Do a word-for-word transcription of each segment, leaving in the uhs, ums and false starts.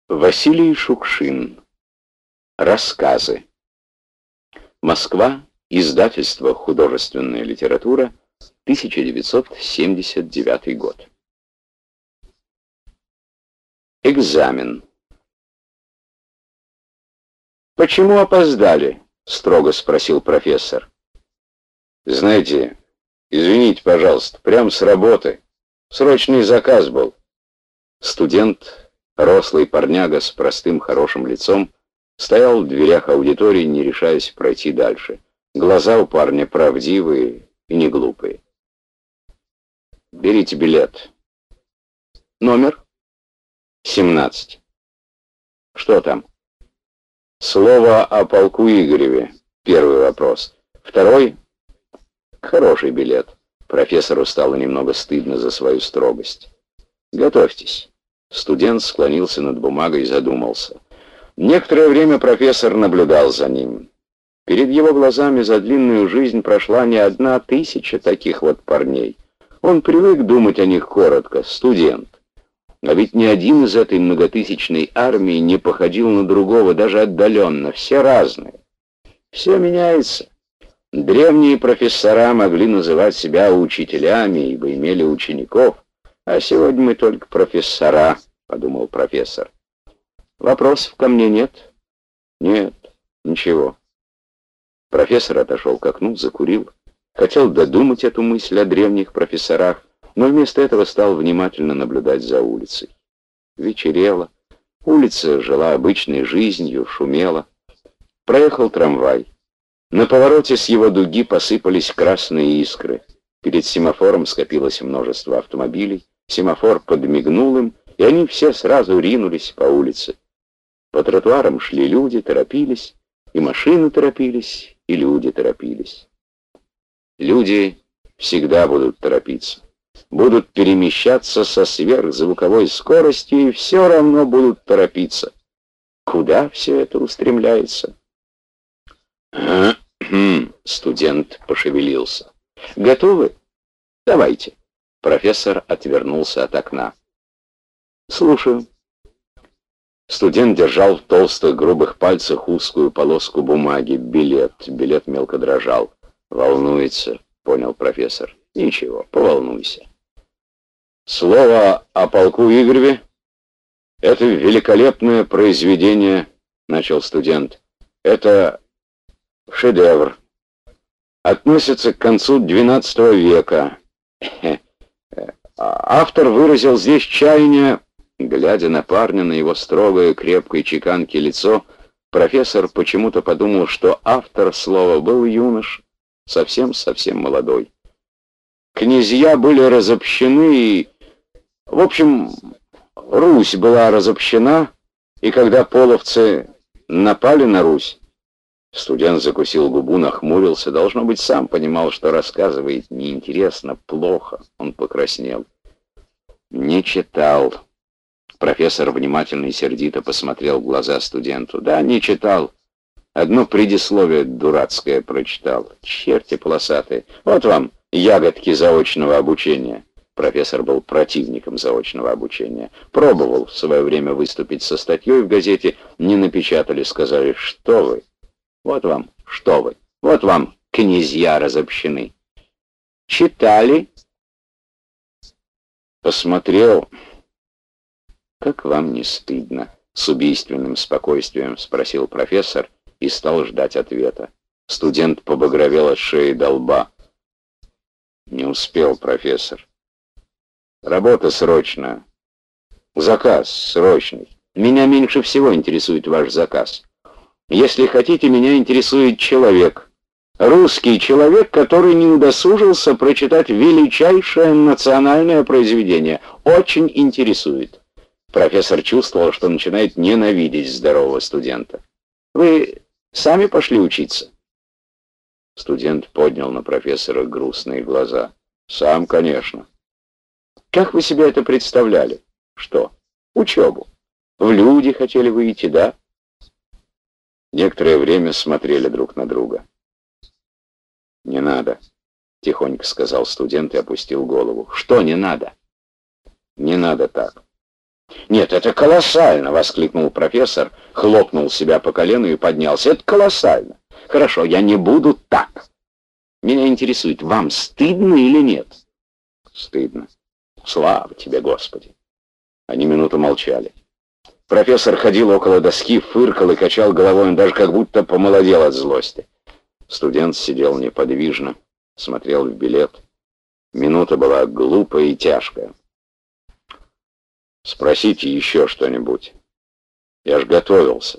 Василий Шукшин. Рассказы. Москва. Издательство «Художественная литература», тысяча девятьсот семьдесят девятый год. Экзамен. «Почему опоздали?» — строго спросил профессор. «Знаете, извините, пожалуйста, прям с работы. Срочный заказ был». Студент, рослый парняга с простым хорошим лицом, стоял в дверях аудитории, не решаясь пройти дальше. Глаза у парня правдивые и не глупые. «Берите билет». «Номер?» «семнадцать». «Что там?» «Слово о полку Игореве». Первый вопрос. Второй? Хороший билет. Профессору стало немного стыдно за свою строгость. «Готовьтесь». Студент склонился над бумагой и задумался. Некоторое время профессор наблюдал за ним. Перед его глазами за длинную жизнь прошла не одна тысяча таких вот парней. Он привык думать о них коротко, студент. А ведь ни один из этой многотысячной армии не походил на другого, даже отдаленно. Все разные. Все меняется. Древние профессора могли называть себя учителями, ибо имели учеников. А сегодня мы только профессора, подумал профессор. Вопросов ко мне нет? Нет, ничего. Профессор отошел к окну, закурил. Хотел додумать эту мысль о древних профессорах, но вместо этого стал внимательно наблюдать за улицей. Вечерело. Улица жила обычной жизнью, шумела. Проехал трамвай. На повороте с его дуги посыпались красные искры. Перед семафором скопилось множество автомобилей. Семафор подмигнул им, и они все сразу ринулись по улице. По тротуарам шли люди, торопились, и машины торопились, и люди торопились. Люди всегда будут торопиться. Будут перемещаться со сверхзвуковой скоростью и все равно будут торопиться. Куда все это устремляется? Студент пошевелился. Готовы? Давайте. Профессор отвернулся от окна. Слушаю. Студент держал в толстых грубых пальцах узкую полоску бумаги. Билет. Билет мелко дрожал. Волнуется, понял профессор. Ничего, поволнуйся. Слово о полку Игореве. Это великолепное произведение, начал студент. Это шедевр. Относится к концу двенадцатого века. Автор выразил здесь чаяние. Глядя на парня, на его строгое, крепкое чеканки лицо, профессор почему-то подумал, что автор слова был юнош, совсем-совсем молодой. Князья были разобщены, и, в общем, Русь была разобщена, и когда половцы напали на Русь, студент закусил губу, нахмурился, должно быть, сам понимал, что рассказывает неинтересно, плохо, он покраснел. Не читал. Профессор внимательно и сердито посмотрел в глаза студенту. Да, не читал. Одно предисловие дурацкое прочитал. Черти полосатые. Вот вам ягодки заочного обучения. Профессор был противником заочного обучения. Пробовал в свое время выступить со статьей в газете. Не напечатали, сказали, что вы. Вот вам, что вы. Вот вам князья разобщены. Читали? Посмотрел. «Как вам не стыдно?» — с убийственным спокойствием спросил профессор и стал ждать ответа. Студент побагровел от шеи до лба. «Не успел, профессор. Работа срочная. Заказ срочный. Меня меньше всего интересует ваш заказ. Если хотите, меня интересует человек. Русский человек, который не удосужился прочитать величайшее национальное произведение. Очень интересует». Профессор чувствовал, что начинает ненавидеть здорового студента. «Вы сами пошли учиться?» Студент поднял на профессора грустные глаза. «Сам, конечно». «Как вы себе это представляли?» «Что?» «Учебу. В люди хотели выйти, да?» Некоторое время смотрели друг на друга. «Не надо», — тихонько сказал студент и опустил голову. «Что не надо?» «Не надо так. «Нет, это колоссально!» — воскликнул профессор, хлопнул себя по колену и поднялся. «Это колоссально! Хорошо, я не буду так. Меня интересует, вам стыдно или нет?» «Стыдно. Слава тебе, Господи!» Они минуту молчали. Профессор ходил около доски, фыркал и качал головой, он даже как будто помолодел от злости. Студент сидел неподвижно, смотрел в билет. Минута была глупая и тяжкая. «Спросите еще что-нибудь. Я ж готовился».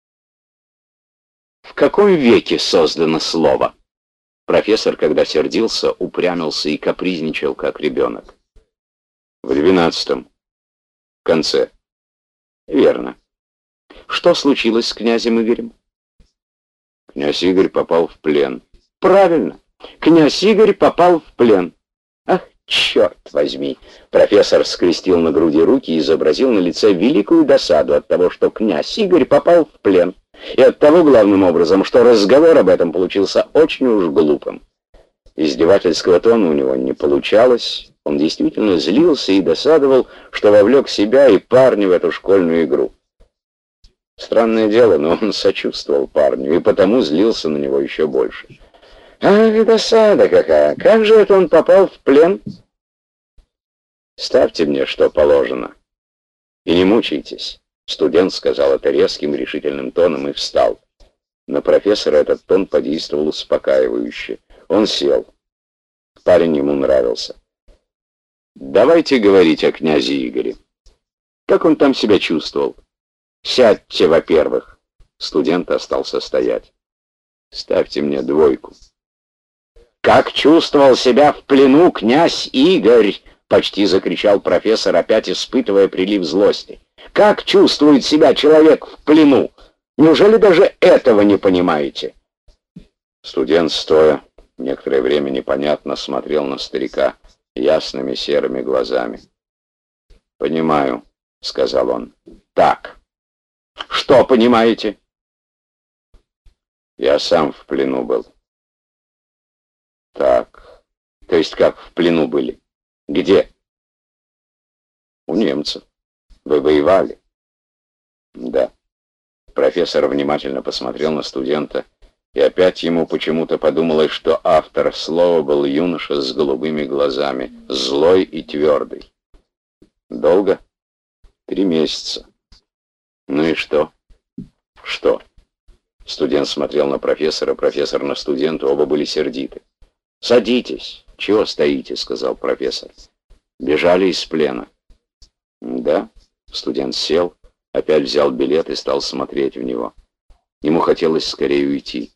«В каком веке создано слово?» Профессор, когда сердился, упрямился и капризничал, как ребенок. «В двенадцатом. В конце». «Верно. Что случилось с князем Игорем?» «Князь Игорь попал в плен». «Правильно. Князь Игорь попал в плен. Ах, черт возьми!» Профессор скрестил на груди руки и изобразил на лице великую досаду от того, что князь Игорь попал в плен. И от того, главным образом, что разговор об этом получился очень уж глупым. Издевательского тона у него не получалось. Он действительно злился и досадовал, что вовлек себя и парня в эту школьную игру. Странное дело, но он сочувствовал парню и потому злился на него еще больше. «Ах, досада какая! Как же это он попал в плен?» «Ставьте мне, что положено. И не мучайтесь». Студент сказал это резким, решительным тоном и встал. На профессора этот тон подействовал успокаивающе. Он сел. Парень ему нравился. «Давайте говорить о князе Игоре. Как он там себя чувствовал? Сядьте, во-первых». Студент остался стоять. «Ставьте мне двойку». «Как чувствовал себя в плену князь Игорь?» — почти закричал профессор, опять испытывая прилив злости. «Как чувствует себя человек в плену? Неужели даже этого не понимаете?» Студент, стоя, некоторое время непонятно смотрел на старика ясными серыми глазами. «Понимаю», — сказал он. «Так. Что понимаете?» «Я сам в плену был». «Так. То есть как в плену были? Где?» «У немцев. Вы воевали?» «Да». Профессор внимательно посмотрел на студента, и опять ему почему-то подумалось, что автор слова был юноша с голубыми глазами, злой и твердый. «Долго?» «Три месяца». «Ну и что?» «Что?» Студент смотрел на профессора, профессор на студента, оба были сердиты. «Садитесь. Чего стоите?» — сказал профессор. «Бежали из плена». «Да?» — студент сел, опять взял билет и стал смотреть в него. Ему хотелось скорее уйти.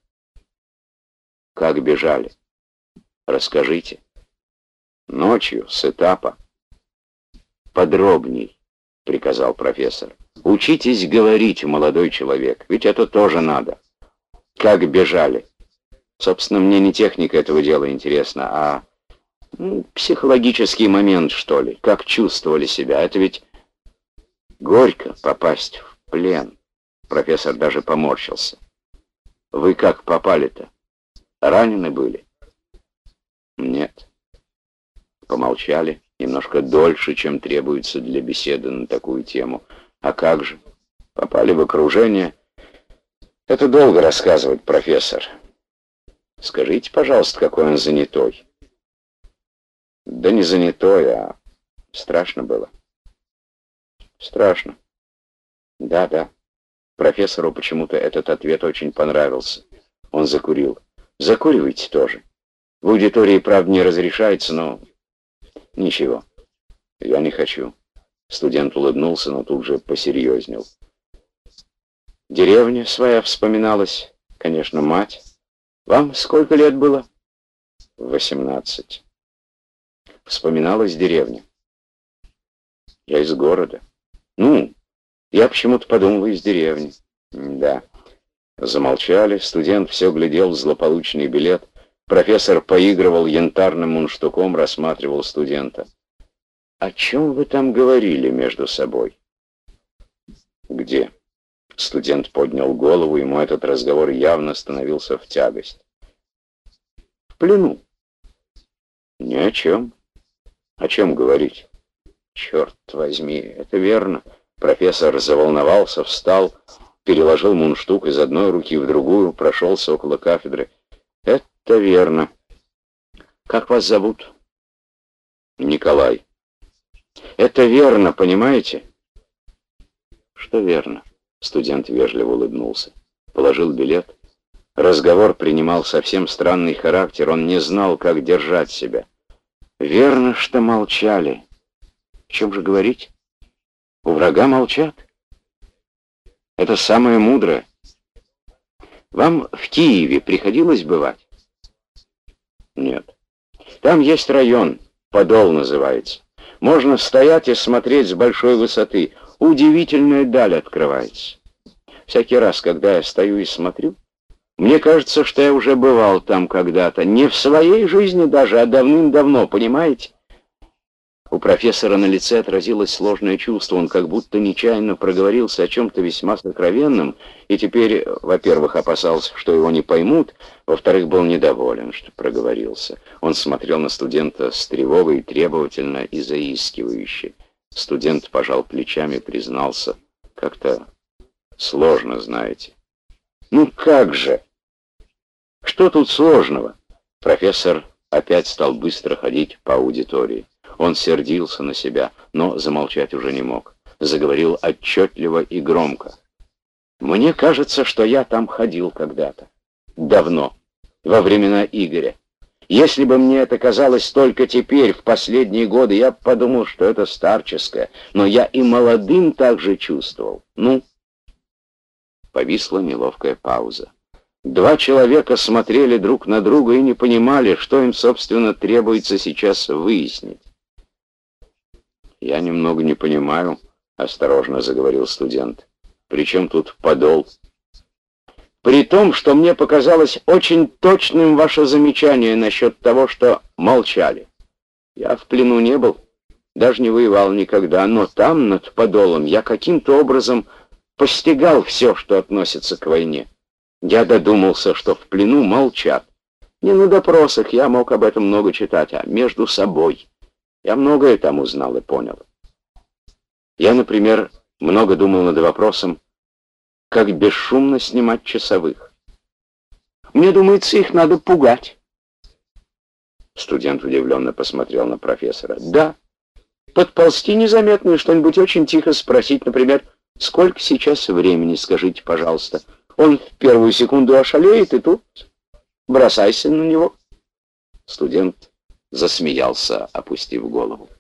«Как бежали? Расскажите». «Ночью, с этапа». «Подробней», — приказал профессор. «Учитесь говорить, молодой человек, ведь это тоже надо». «Как бежали?» «Собственно, мне не техника этого дела интересна, а ну, психологический момент, что ли. Как чувствовали себя. Это ведь горько попасть в плен». Профессор даже поморщился. «Вы как попали-то? Ранены были?» «Нет». Помолчали немножко дольше, чем требуется для беседы на такую тему. «А как же? Попали в окружение?» «Это долго рассказывать, профессор. Скажите, пожалуйста, какой он занятой». «Да не занятой, а страшно было». «Страшно». «Да, да». Профессору почему-то этот ответ очень понравился. Он закурил. «Закуривайте тоже. В аудитории, правда, не разрешается, но...» «Ничего. Я не хочу». Студент улыбнулся, но тут же посерьезнел. «Деревня своя вспоминалась. Конечно, мать. Вам сколько лет было?» «Восемнадцать». Вспоминалась деревня. «Я из города». «Ну, я почему-то подумал, из деревни». «Да». Замолчали. Студент все глядел в злополучный билет. Профессор поигрывал янтарным мундштуком, рассматривал студента. «О чем вы там говорили между собой?» «Где?» Студент поднял голову, ему этот разговор явно становился в тягость. «В плену». «Ни о чем. О чем говорить?» Черт возьми, это верно. Профессор заволновался, встал, переложил мундштук из одной руки в другую, прошелся около кафедры. Это верно. Как вас зовут? Николай. Это верно, понимаете? Что верно? Студент вежливо улыбнулся. Положил билет. Разговор принимал совсем странный характер. Он не знал, как держать себя. Верно, что молчали. В чем же говорить? У врага молчат. Это самое мудрое. Вам в Киеве приходилось бывать? Нет. Там есть район, Подол называется. Можно стоять и смотреть с большой высоты. Удивительная даль открывается. Всякий раз, когда я стою и смотрю, мне кажется, что я уже бывал там когда-то. Не в своей жизни даже, а давным-давно, понимаете? У профессора на лице отразилось сложное чувство. Он как будто нечаянно проговорился о чем-то весьма сокровенном, и теперь, во-первых, опасался, что его не поймут, во-вторых, был недоволен, что проговорился. Он смотрел на студента с тревогой, требовательно и заискивающе. Студент пожал плечами, признался. Как-то сложно, знаете. Ну как же? Что тут сложного? Профессор опять стал быстро ходить по аудитории. Он сердился на себя, но замолчать уже не мог. Заговорил отчетливо и громко. «Мне кажется, что я там ходил когда-то. Давно, во времена Игоря. Если бы мне это казалось только теперь, в последние годы, я бы подумал, что это старческое. Но я и молодым так же чувствовал. Ну?» Повисла неловкая пауза. Два человека смотрели друг на друга и не понимали, что им, собственно, требуется сейчас выяснить. «Я немного не понимаю», — осторожно заговорил студент. «При чем тут Подол?» «При том, что мне показалось очень точным ваше замечание насчет того, что молчали. Я в плену не был, даже не воевал никогда, но там, над Подолом, я каким-то образом постигал все, что относится к войне. Я додумался, что в плену молчат. Не на допросах, я мог об этом много читать, а между собой. Я многое там узнал и понял. Я, например, много думал над вопросом, как бесшумно снимать часовых. Мне думается, их надо пугать». Студент удивленно посмотрел на профессора. «Да, подползти незаметно и что-нибудь очень тихо спросить, например, сколько сейчас времени, скажите, пожалуйста. Он в первую секунду ошалеет, и тут бросайся на него». Студент засмеялся, опустив голову.